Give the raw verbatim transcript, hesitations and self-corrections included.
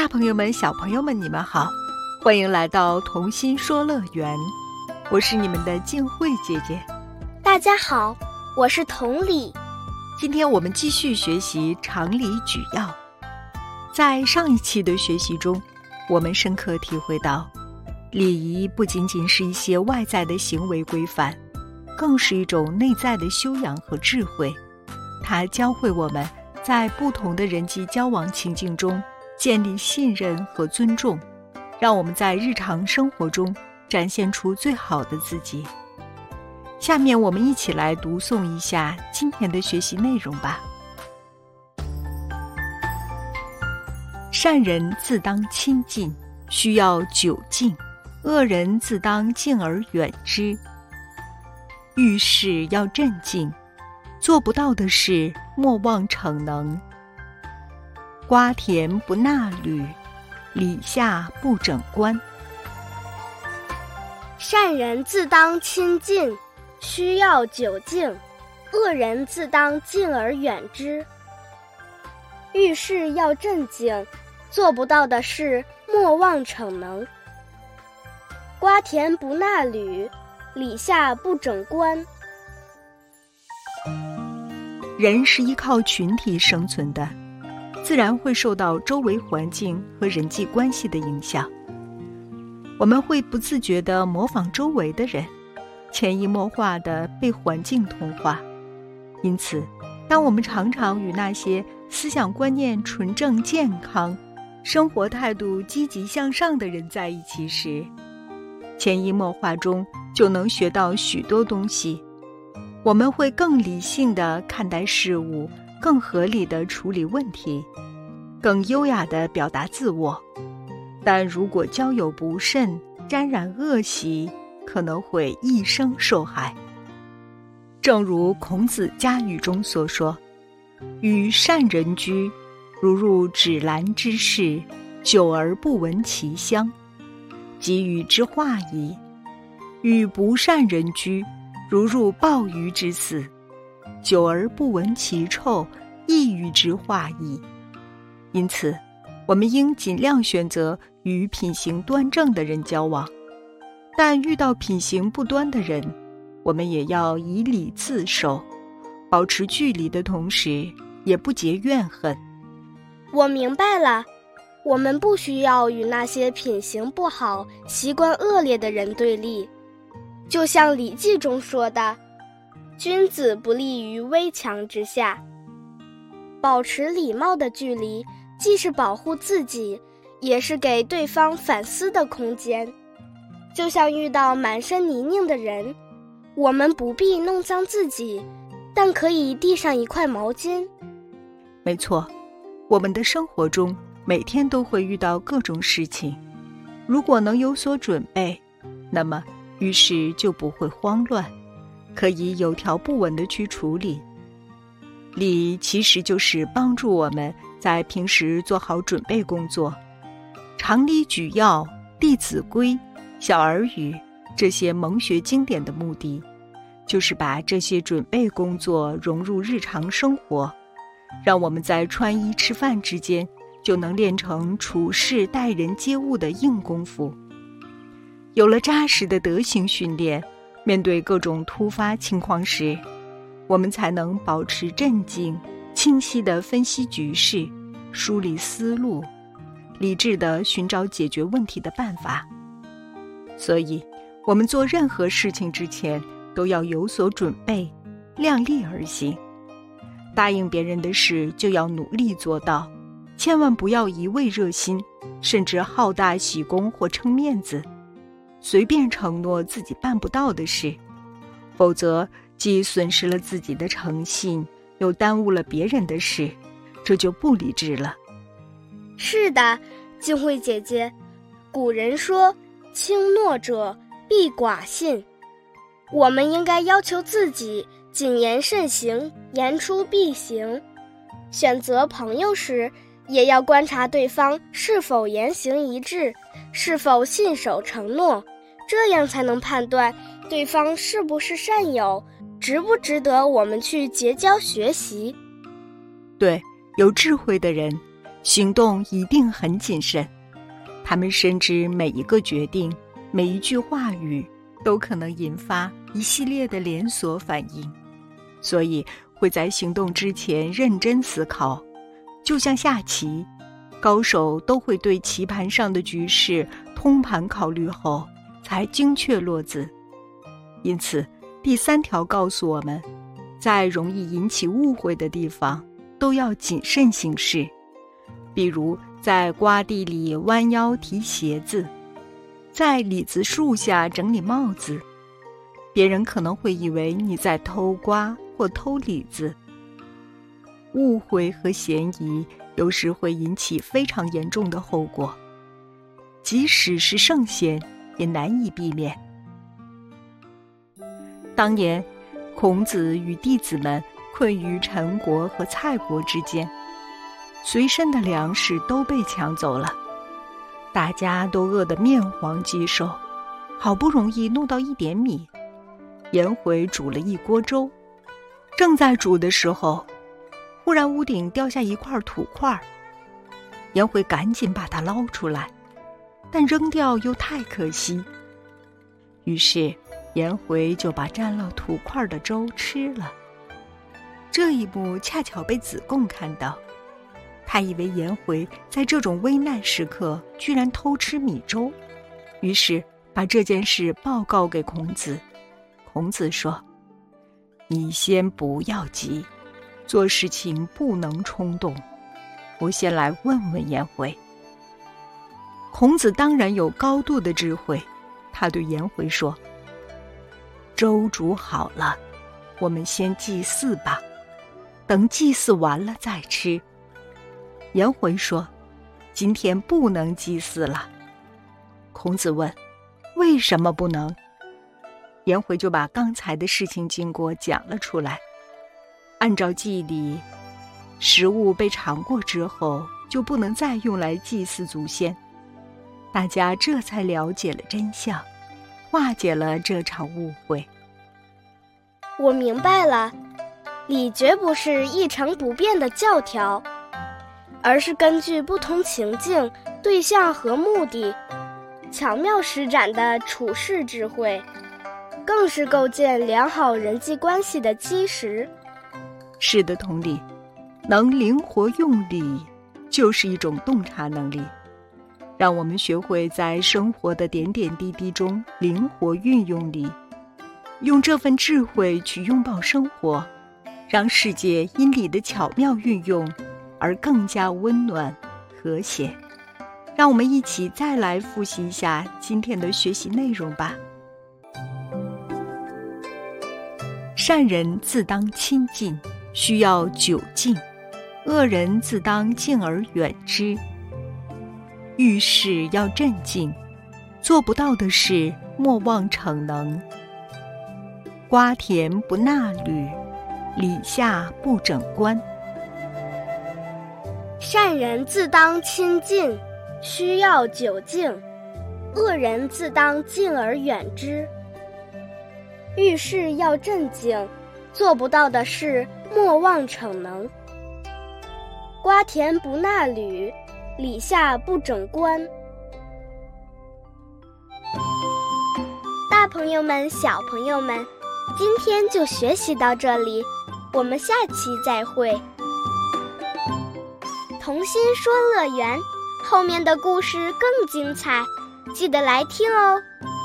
大朋友们小朋友们你们好，欢迎来到童心说乐园，我是你们的静慧姐姐。 大家好，我是同理。 今天我们继续学习常理举要。在上一期的学习中，我们深刻体会到礼仪不仅仅是一些外在的行为规范，更是一种内在的修养和智慧。它教会我们在不同的人际交往情境中建立信任和尊重，让我们在日常生活中展现出最好的自己。下面我们一起来读诵一下今天的学习内容吧。善人自当亲近，需要久敬；恶人自当敬而远之。遇事要镇静，做不到的事莫妄逞能。瓜田不纳履，礼下不整冠。 善人自当亲近，需要久敬；恶人自当敬而远之。遇事要镇静，做不到的事莫妄逞能。瓜田不纳履，礼下不整冠。 人是依靠群体生存的，自然会受到周围环境和人际关系的影响。我们会不自觉地模仿周围的人，潜移默化地被环境同化。因此，当我们常常与那些思想观念纯正健康、生活态度积极向上的人在一起时，潜移默化中就能学到许多东西。我们会更理性地看待事物，更合理地处理问题，更优雅地表达自我。但如果交友不慎，沾染恶习，可能会一生受害。正如孔子家语中所说，与善人居，如入芷兰之室，久而不闻其香，即与之化矣；与不善人居，如入鲍鱼之肆，久而不闻其臭，亦与之化矣。因此，我们应尽量选择与品行端正的人交往，但遇到品行不端的人，我们也要以礼自守，保持距离的同时，也不结怨恨。 我明白了，我们不需要与那些品行不好、习惯恶劣的人对立。就像《礼记》中说的，君子不立于危墙之下。保持礼貌的距离，既是保护自己，也是给对方反思的空间。就像遇到满身泥泞的人，我们不必弄脏自己，但可以递上一块毛巾。 没错，我们的生活中每天都会遇到各种事情，如果能有所准备，那么于是就不会慌乱，可以有条不紊地去处理。礼其实就是帮助我们在平时做好准备工作。常理举要、弟子规、小儿语这些蒙学经典的目的，就是把这些准备工作融入日常生活，让我们在穿衣吃饭之间就能练成处事待人接物的硬功夫。有了扎实的德行训练，面对各种突发情况时，我们才能保持镇静，清晰地分析局势，梳理思路，理智地寻找解决问题的办法。所以，我们做任何事情之前都要有所准备，量力而行。答应别人的事就要努力做到，千万不要一味热心，甚至好大喜功或撑面子，随便承诺自己办不到的事，否则既损失了自己的诚信，又耽误了别人的事，这就不理智了。 是的，静慧姐姐，古人说轻诺者必寡信，我们应该要求自己谨言慎行，言出必行。选择朋友时，也要观察对方是否言行一致，是否信守承诺，这样才能判断对方是不是善友，值不值得我们去结交学习。 对，有智慧的人行动一定很谨慎。他们深知每一个决定，每一句话语都可能引发一系列的连锁反应，所以会在行动之前认真思考。就像下棋，高手都会对棋盘上的局势通盘考虑后才精确落子。因此，第三条告诉我们，在容易引起误会的地方都要谨慎行事。比如在瓜地里弯腰提鞋子，在李子树下整理帽子，别人可能会以为你在偷瓜或偷李子。误会和嫌疑有时会引起非常严重的后果，即使是圣贤也难以避免。当年孔子与弟子们困于陈国和蔡国之间，随身的粮食都被抢走了，大家都饿得面黄肌瘦，好不容易弄到一点米，颜回煮了一锅粥。正在煮的时候，忽然屋顶掉下一块土块，颜回赶紧把它捞出来，但扔掉又太可惜，于是颜回就把沾了土块的粥吃了。这一幕恰巧被子贡看到，他以为颜回在这种危难时刻居然偷吃米粥，于是把这件事报告给孔子。孔子说：“你先不要急，做事情不能冲动，我先来问问颜回。”孔子当然有高度的智慧，他对颜回说：“粥煮好了，我们先祭祀吧，等祭祀完了再吃。”颜回说：“今天不能祭祀了。”孔子问：“为什么不能？”颜回就把刚才的事情经过讲了出来。按照纪礼，食物被尝过之后就不能再用来祭祀祖先。大家这才了解了真相，化解了这场误会。 我明白了，礼绝不是一成不变的教条，而是根据不同情境、对象和目的，巧妙施展的处世智慧，更是构建良好人际关系的基石。 是的，同理，能灵活用礼，就是一种洞察能力，让我们学会在生活的点点滴滴中灵活运用礼，用这份智慧去拥抱生活，让世界因礼的巧妙运用而更加温暖和谐。让我们一起再来复习一下今天的学习内容吧。善人自当亲近，需要久敬；恶人自当敬而远之。遇事要镇静，做不到的事莫妄逞能。瓜田不纳履，礼下不整冠。 善人自当亲近，需要久敬；恶人自当敬而远之。遇事要镇静，做不到的事莫妄逞能。瓜田不纳履，礼下不整冠。大朋友们、小朋友们，今天就学习到这里，我们下期再会。童心说乐园，后面的故事更精彩，记得来听哦。